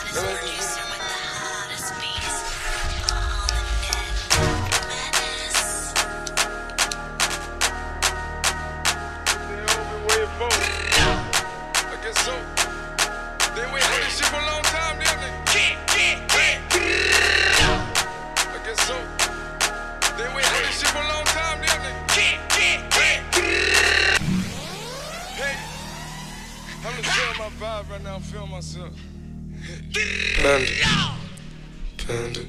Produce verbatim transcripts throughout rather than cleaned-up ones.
Producer with the hottest beats on the net. Madness. They all been waiting for it. I guess so. They wait for this shit for a long time, didn't they? I guess so. They wait for this shit for a long time, didn't they? Hey, I'm just feeling my vibe right now. I'm feeling myself. Panda, panda,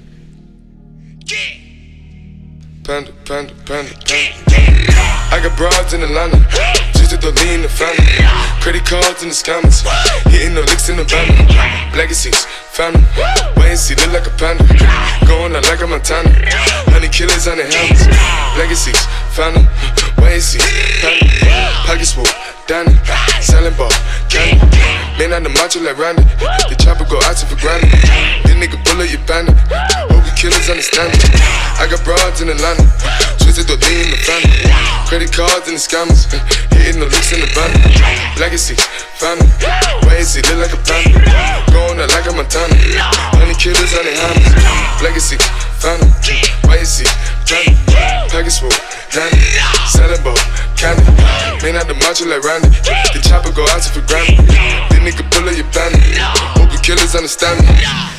panda, panda, panda, panda. I got broads in Atlanta, just to lean the family. Credit cards in the scammers, hitting the licks in the banner. Legacies, family, wait and see, look like a panda. Going out like a Montana, honey killers on the helmets. Legacies, family, wait and see, panda. Pockets full, Danny, selling ball, candy. Man on the macho like Randy, the chopper go out to for granted. This nigga bullet you bandit, hope you killers understand it. I got broads in Atlanta, twisted the lean in the family. Credit cards and the scammers, hitting the licks in the van. Legacy, family, wait and see, look like a panda. Going out like a Montana, honey killers on the hammers. Legacy, family, wait and see, panda. Package full, Danny, selling ball, candy. Man out the macho like Randy, the chopper go out to for granted. This nigga pull up your bandit, hope you killers understand me.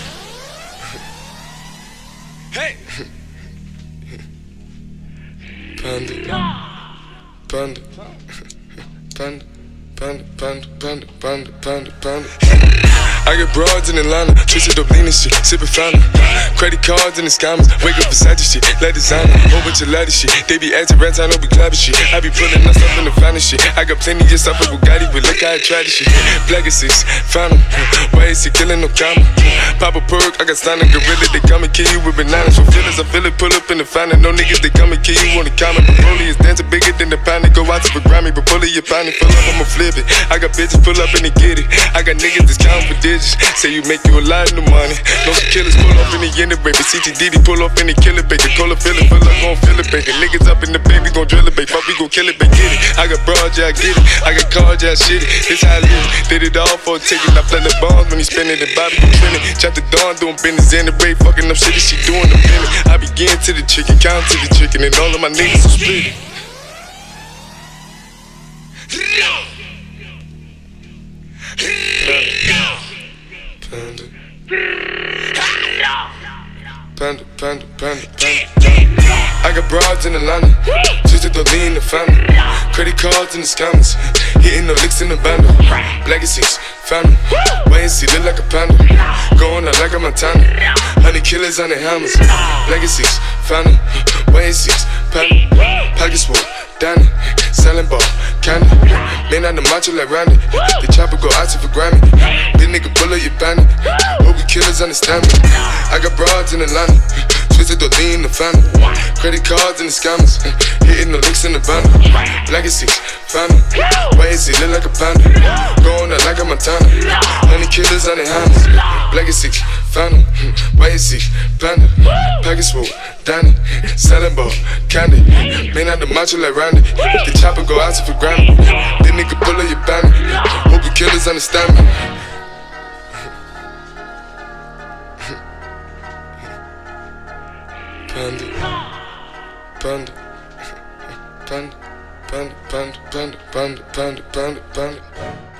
Hey! Panda, panda, panda, panda, panda, panda, panda, panda, panda. I got broads in Atlanta, twisted up lean and shit, sippin' fountain. Credit cards and the scammers, wake up Versace shit, like designer, whole bunch of lattice shit. They be acting rats, I know we clapping shit. I be pulling us up in the finest shit. I got plenty of stuff with Bugatti, but look how I try this shit. Black is six, fountain, why is he killing no comma? Pop a perk, I got stunning gorilla, they come and kill you with bananas. For feelings, I feel it, pull up in the fountain. No niggas, they come and kill you on the comment. Broly is dancing bigger than the pound, they go out to the Grammy, but pull it, your pound, pull up, I'ma flip it. I got bitches pull up and they get it. I got niggas that's counting for digits. Say you make you a lot of money. No some killers pull off in the end of baby. C T D D pull off in the killer baby. Cola fill it, fill up, gon' fill it baby. Niggas up in the baby, gon' drill it baby. Fuck we gon' kill it baby, get it. I got broads, yeah I get it. I got cars, yeah I shit it. This how I live. Did it all for a ticket. I play the bombs when he spinning the Bobby gon' spin it. Chop the dawn doing business in the break. Fucking up shit that she doing the minute. I begin to the chicken, count to the chicken, and all of my niggas are split. Panda, panda, panda, panda, panda. I got broads in Atlanta, twisted the lean in the family. Credit cards and the scammers, hitting the licks in the band. Legacies, family, wait and see, look like a panda. Going out like a Montana, honey killers on the hammers. Legacies, family, wait and see, panda. Pockets full, Danny, selling ball, candy. Man on the macho like Randy, the chopper go out to for Grammy. This nigga pull up your bandit, hope you killers understand me. I got broads in Atlanta, twisted the lean in the family. Credit cards and the scammers, hitting the licks in the van. Legacy, family, wait and see, look like a panda. Going out like a Montana, honey killers on the hammers. Legacy, family, wait and see, panda. Package full, Danny, selling ball, candy. Man out the macho like Randy, the chopper go out to for Grammy. This nigga pull up your bandit, hope you killers understand me. Panda, panda, panda, panda, panda, panda, panda, panda, panda, panda.